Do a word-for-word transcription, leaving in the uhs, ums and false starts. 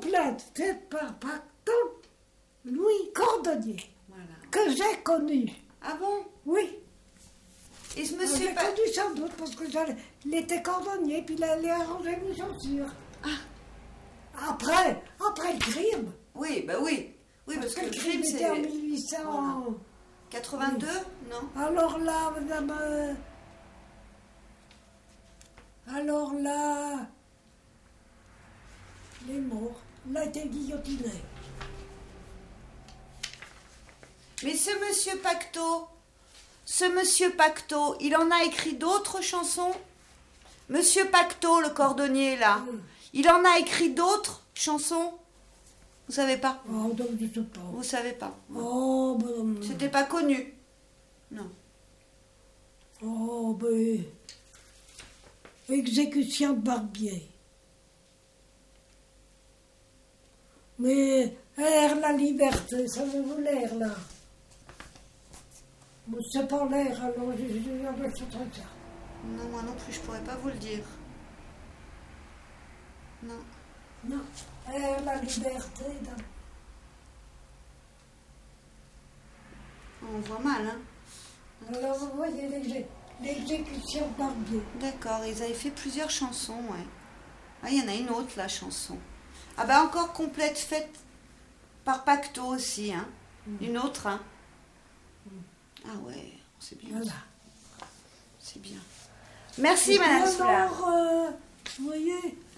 plainte faite par Pacton Louis Cordonnier, Voilà. que j'ai connu. Ah bon? Oui. Et ce J'ai monsieur... Pa- connu sans doute parce que j'allais- il était cordonnier, puis il allait arranger mes chaussures. Ah. Après, après le crime. Oui, bah oui. Oui, parce, Parce que le le crime crime, était en c'est... mille huit cents. Voilà. quatre-vingt-deux, non? Alors là, madame. euh, Alors là. Il est mort. Il a été guillotiné. Mais ce monsieur Pacto, ce monsieur Pacto, il en a écrit d'autres chansons? Monsieur Pacto, le cordonnier, là, Oui. il en a écrit d'autres chansons? Vous savez pas? Oh, donc je sais pas. Vous savez pas? Oh, ben. C'était pas connu. Non. Oh, ben. Exécution de Barbier. Mais, air la liberté, ça veut vous l'air, là. Mais c'est pas l'air, alors je je- je- je- c'est trop ça. Non, moi non plus, je pourrais pas vous le dire. Non. Non, air la liberté, là. On voit mal, hein? Alors, vous voyez l'exé- l'exécution de Barbier. D'accord, ils avaient fait plusieurs chansons, ouais. Ah, il y en a une autre, la chanson. Ah bah encore complète, faite par Pacto aussi, hein. Une autre, hein. Ah ouais, c'est bien. Voilà. C'est bien. Merci, Et Madame puis Soulard. alors, euh, vous voyez,